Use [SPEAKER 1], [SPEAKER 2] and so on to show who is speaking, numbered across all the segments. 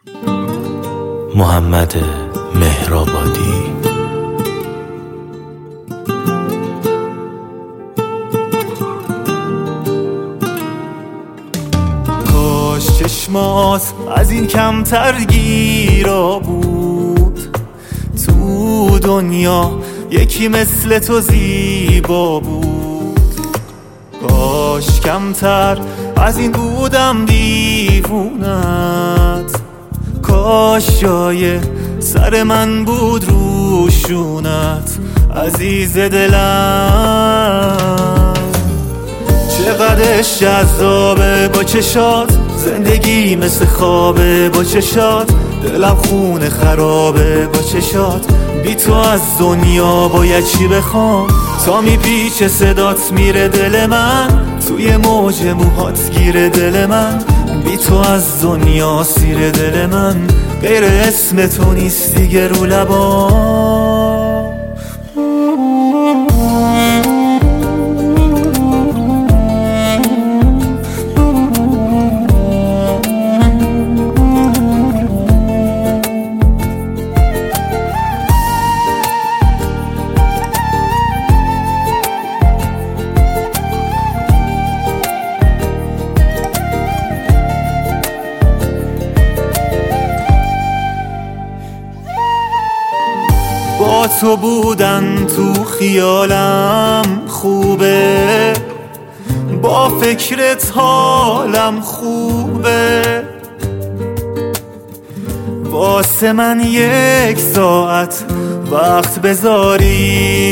[SPEAKER 1] محمد مهرآبادی.
[SPEAKER 2] کاش چشمات از این کمتر گیرا بود، تو دنیا یکی مثل تو زیبا بود. کاش کمتر از این بودم دیوونت، کاش جای سر من بود روشونت عزیز دلم. چقدر جذابه با چشات، زندگی مثل خوابه با چشات، دلم خونه خرابه با چشات. بی تو از دنیا باید چی بخوام، تا میپیچه صدات میره دل من، توی موج موهات گیره دل من. بی تو از دنیا سیر دل من، غیر اسم تو نیست دیگه رو لبام. با تو بودن تو خیالم خوبه، با فکرت حالم خوبه. واسه من یک ساعت وقت بذاری،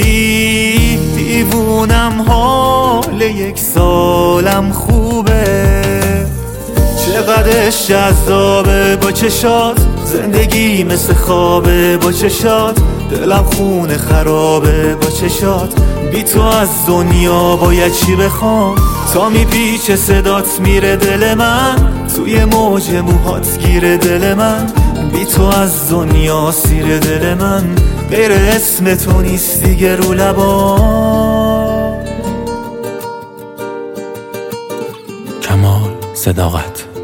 [SPEAKER 2] دیوونم حال یک سالم خوبه. چقدر جذابه با چشات، زندگی مثل خوابه با چشات، دلم خونه خرابه با چشات. بی تو از دنیا باید چی بخوام، تا میپیچه صدات میره دل من، توی موج موهات گیره دل من. بی تو از دنیا سیر دل من، غیر اسم تو نیست دیگه رو لبام.
[SPEAKER 1] کمال صداقت.